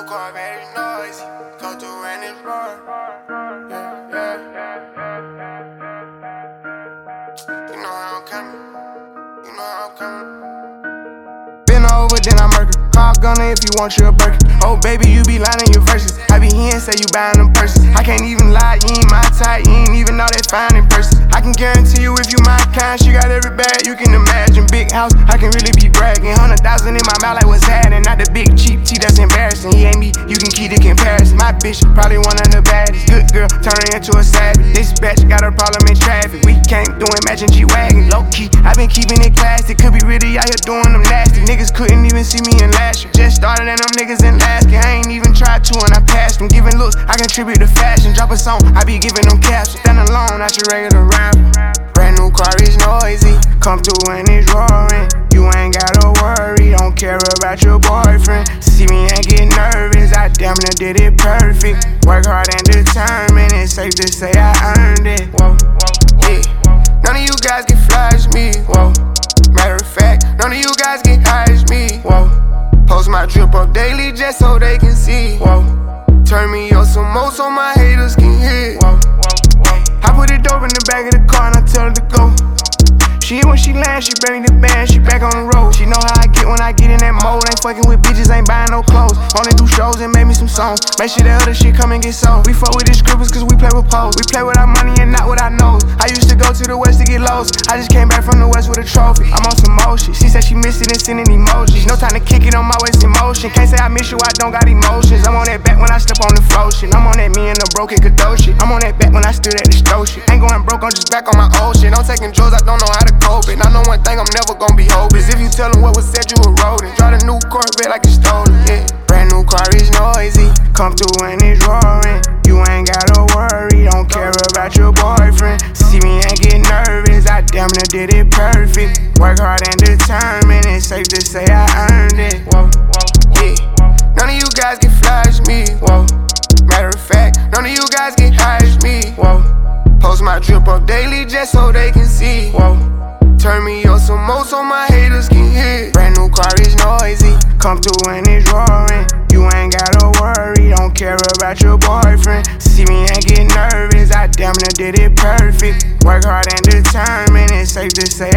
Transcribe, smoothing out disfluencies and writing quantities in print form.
car very noisy. Come through and it's roar. Yeah, yeah. You know how I'm coming. You know how I'm coming. Been over, then I murder. Call gunner if you want you a burger. Oh baby, you be lying in your verses. I be here and say you buying them purses. I can't even lie, you ain't my type. You ain't even know that fine in person. I can guarantee you if you my kind, she got every bag you can imagine. Big house, I can really be bragging. 100,000 in my mouth like what's happening. Not the big cheap tea that's embarrassing. He ain't me, you can keep the comparison. My bitch probably one of the baddest. Good girl, turning into a savage. This bitch got a problem in traffic. We can't do it, matching G-Wagon. Low key, I been keeping it classy. Could be really out here doing them nasty. Niggas couldn't even see me in last year. Just started and them niggas in last year. I ain't even tried to and I passed them. Giving looks, I contribute to fashion. Drop a song, I be giving them captions. Stand alone, not your regular rapper. Brand new car is noisy. Come through and it's roaring. You ain't gotta worry, don't care about your boyfriend. See me and get nervous, I damn near did it perfect. Work hard and determined, it's safe to say I earned it. Whoa, yeah. None of you guys get fly as me. Whoa. Matter of fact, none of you guys get high as me. Whoa. Post my drip up daily just so they can see. Whoa. Turn me up some more so my haters can hear. Whoa. I put it dope in the back of the car and I tell her to go. She when she lands, she bring the band, she back on the road. She know how I get when I get in that mode. Ain't fucking with bitches, ain't buying no clothes. Only do shows and make me some songs. Make sure that other shit come and get sold. We fuck with these scribbles cause we play with pose. We play with our money and not with our nose. I used to go to the west to get lost. I just came back from the west with a trophy. I'm on some motion. She said she missed it and sending emojis. No time to kick it on my waist in motion. Can't say I miss you, I don't got emotions. I'm on that back when I step on the flow shit. I'm on that me and the broken Kadoshi. I'm on that back when I stood at the stove shit. Ain't going broke, I'm just back on my old shit. I'm taking drugs, I don't know how to cope it. I know one thing I'm never gonna be hopeless. If you tell them what was said, you eroding. Drive a new Corvette like it's stolen, yeah. Brand new car is noisy. Come through and it's roaring. You ain't gotta worry, don't care about your boyfriend. See me and get nervous, I damn near did it perfect. Work hard and determined, it's safe to say I earned it. Whoa, yeah. None of you guys get fly as me. Whoa. Matter of fact, none of you guys get high as me. Whoa. Post my drip up daily just so they can see. Whoa. Turn me up some more so my haters can hear. Brand new car is noisy. Come through and it's roaring. You ain't gotta worry, don't care about your boyfriend. See me and get nervous, I damn near did it perfect. Work hard and determined, it's safe to say